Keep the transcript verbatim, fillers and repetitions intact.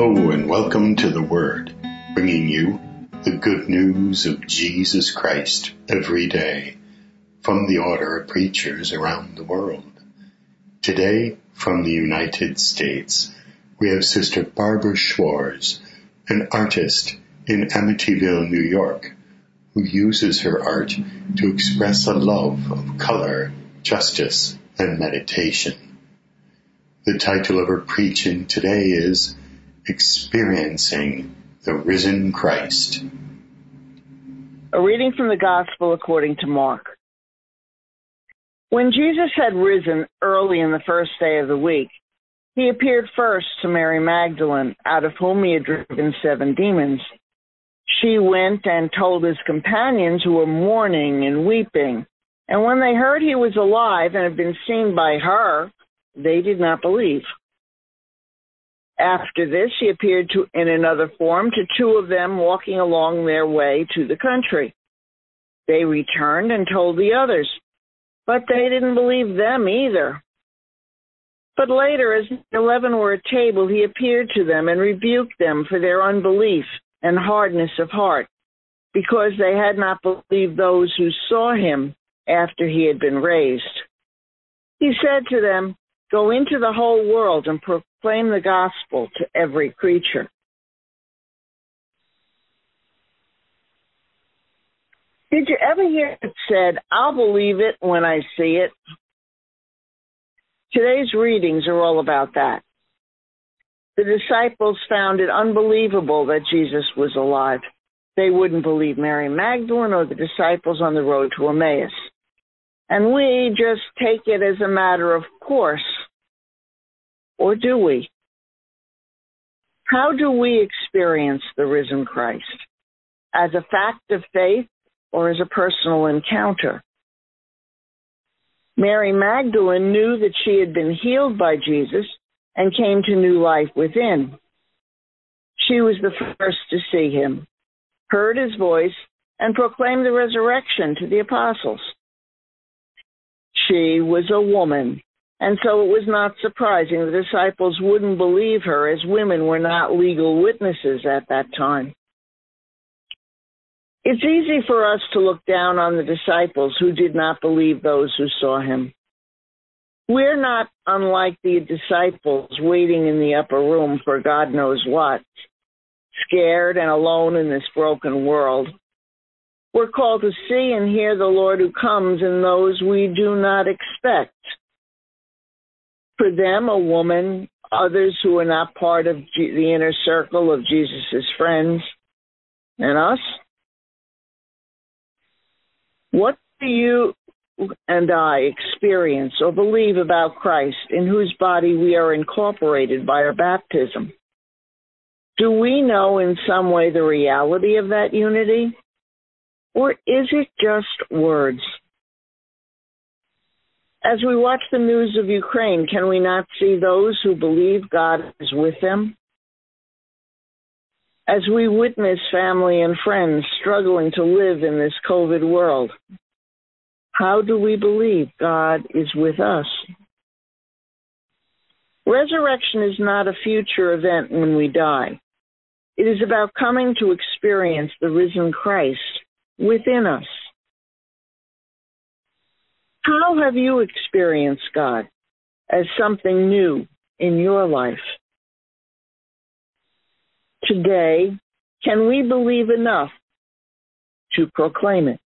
Hello and welcome to The Word, bringing you the good news of Jesus Christ every day from the order of preachers around the world. Today, from the United States, we have Sister Barbara Schwarz, an artist in Amityville, New York, who uses her art to express a love of color, justice, and meditation. The title of her preaching today is Experiencing the Risen Christ. A reading from the Gospel according to Mark. When Jesus had risen early in the first day of the week, he appeared first to Mary Magdalene, out of whom he had driven seven demons. She went and told his companions, who were mourning and weeping. And when they heard he was alive and had been seen by her, they did not believe. After this, he appeared to, in another form to two of them walking along their way to the country. They returned and told the others, but they didn't believe them either. But later, as the eleven were at table, he appeared to them and rebuked them for their unbelief and hardness of heart, because they had not believed those who saw him after he had been raised. He said to them, "Go into the whole world and proclaim the gospel to every creature." Did you ever hear it said, "I'll believe it when I see it"? Today's readings are all about that. The disciples found it unbelievable that Jesus was alive. They wouldn't believe Mary Magdalene or the disciples on the road to Emmaus. And we just take it as a matter of course. Or do we? How do we experience the risen Christ? As a fact of faith or as a personal encounter? Mary Magdalene knew that she had been healed by Jesus and came to new life within. She was the first to see him, heard his voice, and proclaimed the resurrection to the apostles. She was a woman, and so it was not surprising the disciples wouldn't believe her, as women were not legal witnesses at that time. It's easy for us to look down on the disciples who did not believe those who saw him. We're not unlike the disciples waiting in the upper room for God knows what, scared and alone in this broken world. We're called to see and hear the Lord who comes in those we do not expect. For them, a woman, others who are not part of G- the inner circle of Jesus' friends, and us. What do you and I experience or believe about Christ, in whose body we are incorporated by our baptism? Do we know in some way the reality of that unity? Or is it just words? As we watch the news of Ukraine, can we not see those who believe God is with them? As we witness family and friends struggling to live in this COVID world, how do we believe God is with us? Resurrection is not a future event when we die. It is about coming to experience the risen Christ within us. How have you experienced God as something new in your life? Today, can we believe enough to proclaim it?